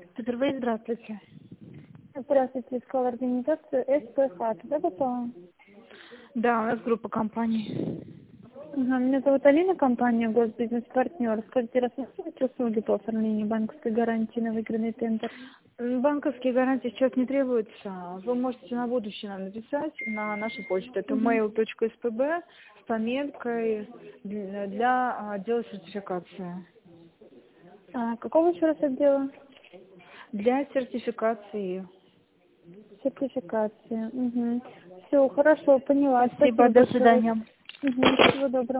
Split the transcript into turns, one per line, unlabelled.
Супервейс, здравствуйте.
Здравствуйте, искала организацию СПХ. Туда попала?
Да, у нас группа компаний.
Ага, меня зовут Алина, компания «Госбизнес-партнер». Скажите, рассматриваете услуги по оформлению банковской гарантии на выигранный тендер?
Банковские гарантии сейчас не требуются. Вы можете на будущее нам написать на нашу почту. Это mail.spb с пометкой для отдела сертификации.
Какого еще раз отдела?
Для сертификации.
Сертификации. Угу. Все, хорошо, поняла.
Спасибо,
Спасибо
до
большое.
свидания.
Всего доброго.